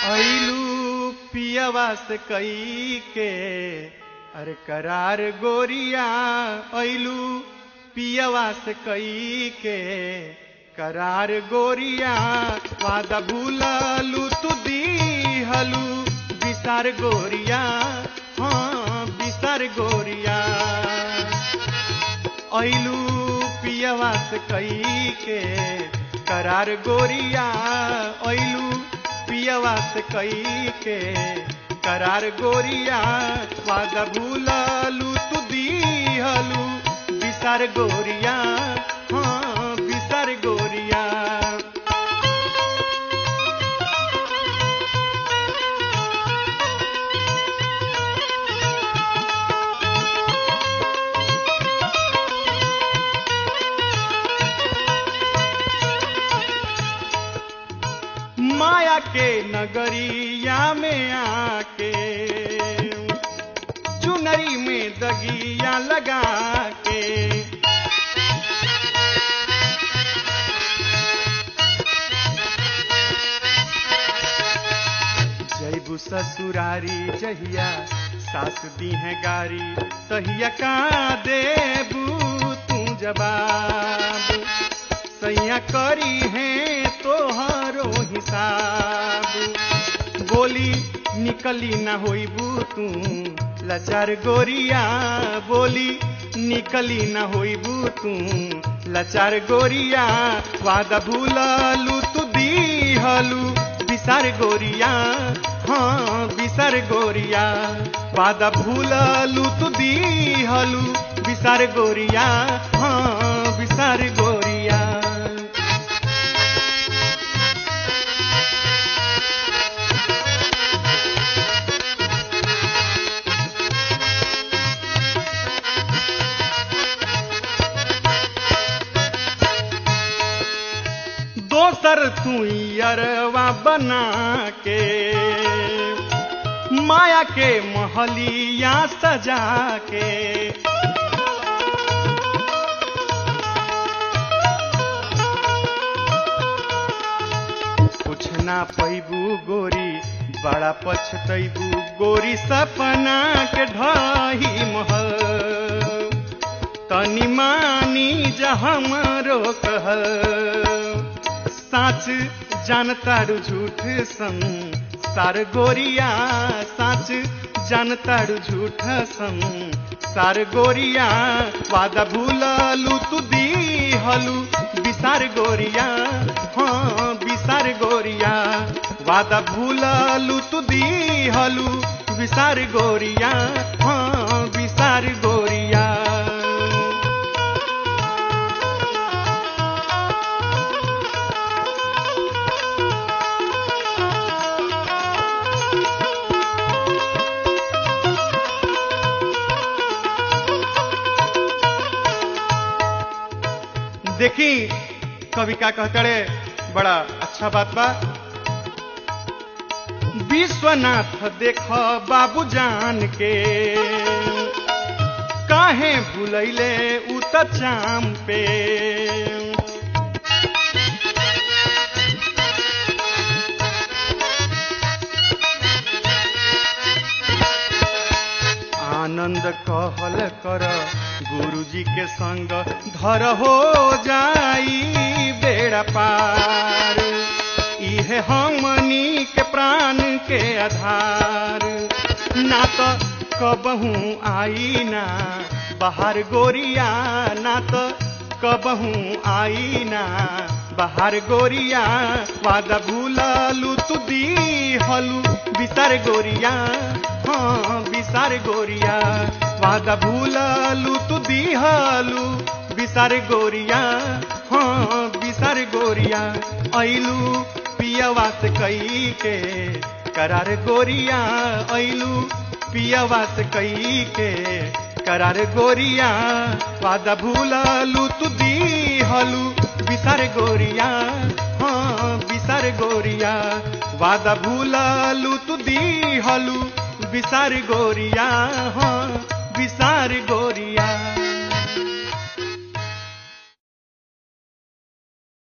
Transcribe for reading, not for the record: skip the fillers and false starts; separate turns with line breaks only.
ऐलू पियवा से कई के अरे करार गोरिया ऐलू पियवा से कई के करार गोरिया वादा भूललू तू दीहलू बिसार गोरिया हाँ बिसार गोरिया ऐलू पियवा से कई के करार गोरिया ऐलू पियवा से कई के करार गोरिया वादा भूललू तू दीहलू बिसार गोरिया हाँ बिसार गोरिया माया के नगरिया में आके चुनरी में दगिया लगा के जैबू ससुरारी जहिया सास दी है गारी तहिया का देबू तू जवाब सैया करी है तोहरो हिसाब बोली निकली ना होइबू तू लाचार गोरिया बोली निकली ना होइबू तू लाचार गोरिया वादा भूललू तू दीहलू बिसार गोरिया हाँ बिसार गोरिया वादा भूललू तू दीहलू बिसार गोरिया हाँ बिसार गोरिया दोसर तू अरवा बना के माया के महलिया सजा के कुछ ना पैबू गोरी बड़ा पछतैबू गोरी सपना के ढही महल तनी मानी जहमरो कहल साच जानतारू झूठ संसार गोरिया साच जानतारू झूठ संसार गोरिया वादा भूललू तू दीहलू बिसार गोरिया हाँ बिसार गोरिया वादा भूललू तू दीहलू बिसार गोरिया हाँ बिसार गोरिया देखी कवि का कहतड़े बड़ा अच्छा बात बा विश्वनाथ देख बाबू जान के काहे भूलैले उत चाम पे आनंद कहल कर गुरुजी के संग धर हो जाई बेड़ा पार इहे हमनी के प्राण के आधार ना तो कबहू आई ना बाहर गोरिया ना तो कबहू आई ना बाहर गोरिया वादा भूललू तू दीहलू बिसार गोरिया हाँ बिसार गोरिया वादा भूललू तू दीहलू बिसार गोरिया हाँ बिसार गोरिया ऐलू पियवा से कई के करार गोरिया ऐलू पियवा से कई के करार गोरिया वादा भूललू तू दीहलू बिसार गोरिया हाँ बिसार गोरिया वादा भूललू तू दीहलू बिसार गोरिया हाँ बिसार गोरिया।